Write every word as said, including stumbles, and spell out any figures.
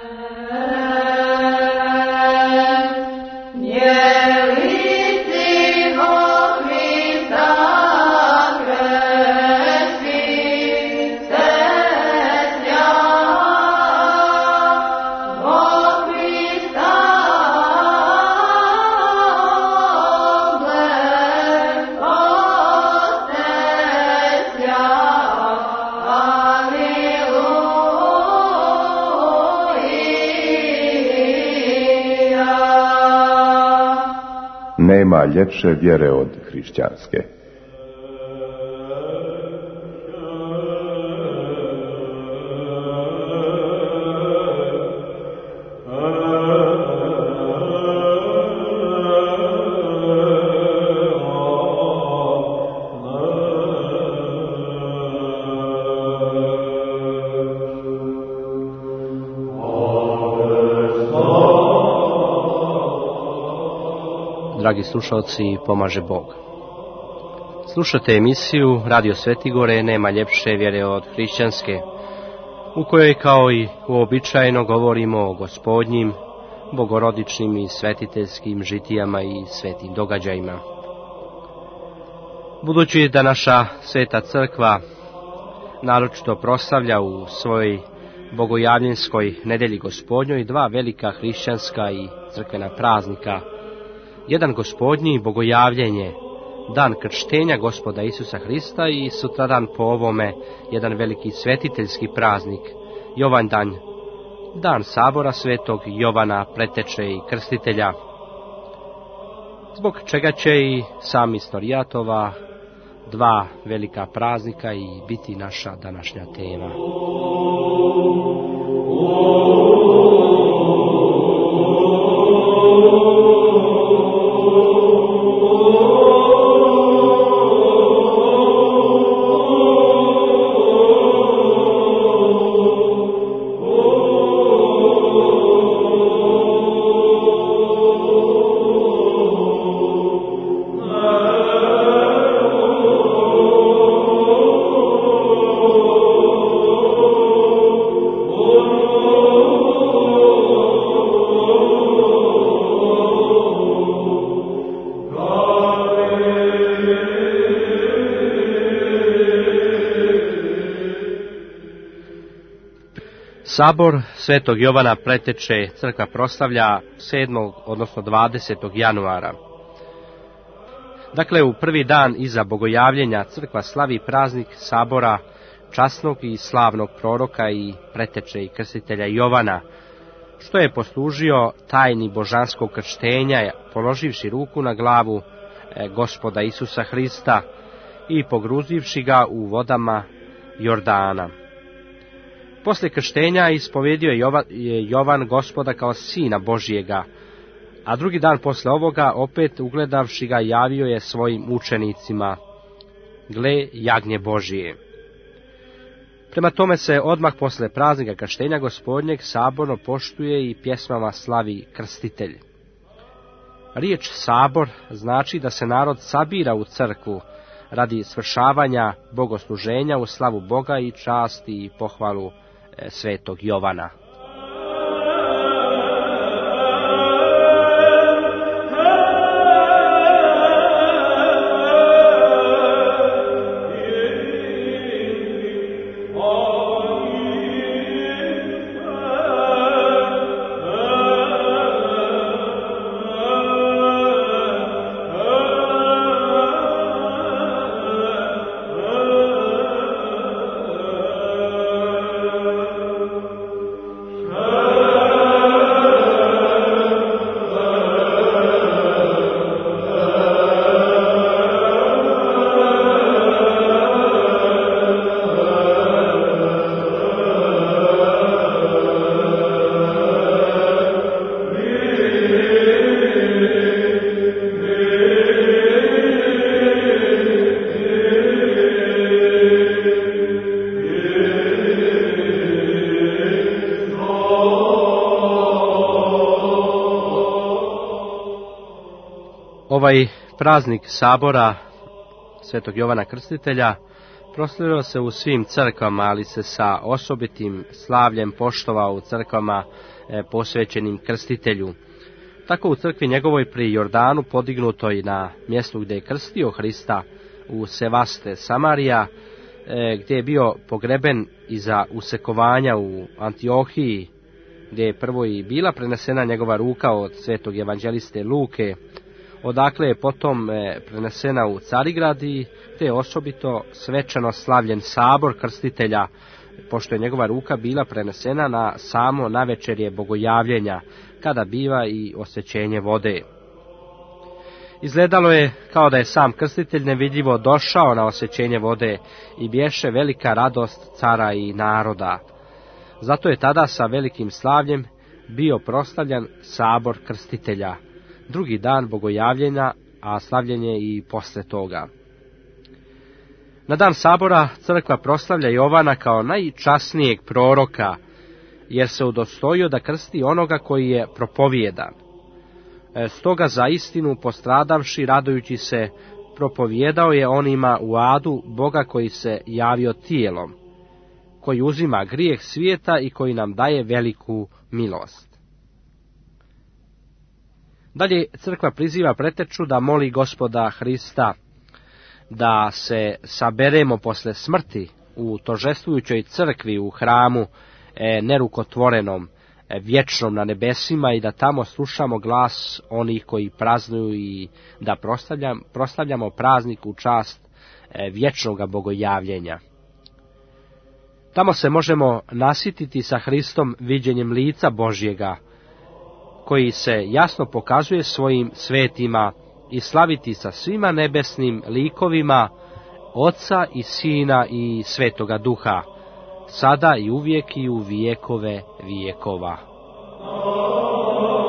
Nema ljepše vjere od hrišćanske. Dragi slušalci, pomaže Bog. Slušate emisiju Radio Svetigore Nema ljepše vjere od hrišćanske, u kojoj kao i uobičajeno govorimo o gospodnjim, bogorodičnim i svetiteljskim žitijama i svetim događajima. Budući da naša sveta crkva naročito proslavlja u svojoj bogojavljenskoj nedelji gospodnjoj dva velika hrišćanska i crkvena praznika, jedan gospodnji bogojavljenje, dan krštenja Gospoda Isusa Hrista, i sutradan po ovome jedan veliki svetiteljski praznik, Jovandan, dan sabora svetog Jovana Preteče i Krstitelja, zbog čega će i sam istorijat ova dva velika praznika i biti naša današnja tema. Sabor svetog Jovana Preteče crkva proslavlja sedmog odnosno dvadesetog januara. Dakle, u prvi dan iza bogojavljenja crkva slavi praznik sabora časnog i slavnog proroka i preteče i krstitelja Jovana, što je poslužio tajni božanskog krštenja, položivši ruku na glavu Gospoda Isusa Hrista i pogruzivši ga u vodama Jordana. Poslije krštenja ispovedio je Jovan Gospoda kao sina Božijega, a drugi dan posle ovoga, opet ugledavši ga, javio je svojim učenicima: gle, jagnje Božije. Prema tome se odmah posle praznika krštenja Gospodnjeg saborno poštuje i pjesmama slavi krstitelj. Riječ sabor znači da se narod sabira u crkvu radi svršavanja bogosluženja u slavu Boga i časti i pohvalu svetog Jovana. Ovaj praznik sabora svetog Jovana Krstitelja Proslavljao se u svim crkvama, ali se sa osobitim slavljem poštovao u crkvama e, posvećenim krstitelju. Tako u crkvi njegovoj pri Jordanu, podignutoj na mjestu gdje je krstio Hrista u Sevaste Samarija, e, gdje je bio pogreben iza usekovanja u Antiohiji, gdje je prvo i bila prenesena njegova ruka od svetog evanđeliste Luke, odakle je potom e, prenesena u Carigrad i te je osobito svečano slavljen sabor krstitelja, pošto je njegova ruka bila prenesena na samo navečerje bogojavljenja, kada biva i osvećenje vode. Izgledalo je kao da je sam krstitelj nevidljivo došao na osvećenje vode i bješe velika radost cara i naroda. Zato je tada sa velikim slavljem bio proslavljan sabor krstitelja, drugi dan bogojavljenja, a slavljenje i posle toga. Na dan sabora crkva proslavlja Jovana kao najčasnijeg proroka, jer se udostojio da krsti onoga koji je propovjedan. Stoga za istinu postradavši, radujući se, propovjedao je onima u adu Boga koji se javio tijelom, koji uzima grijeh svijeta i koji nam daje veliku milost. Dalje crkva priziva preteču da moli Gospoda Hrista da se saberemo posle smrti u tožestvujućoj crkvi u hramu e, nerukotvorenom, e, vječnom na nebesima, i da tamo slušamo glas onih koji praznuju i da proslavljam, proslavljamo praznik u čast e, vječnoga bogojavljenja. Tamo se možemo nasititi sa Hristom viđenjem lica Božjega, koji se jasno pokazuje svojim svetima, i slaviti sa svima nebesnim likovima Oca i Sina i Svetoga Duha, sada i uvijek i u vijekove vijekova.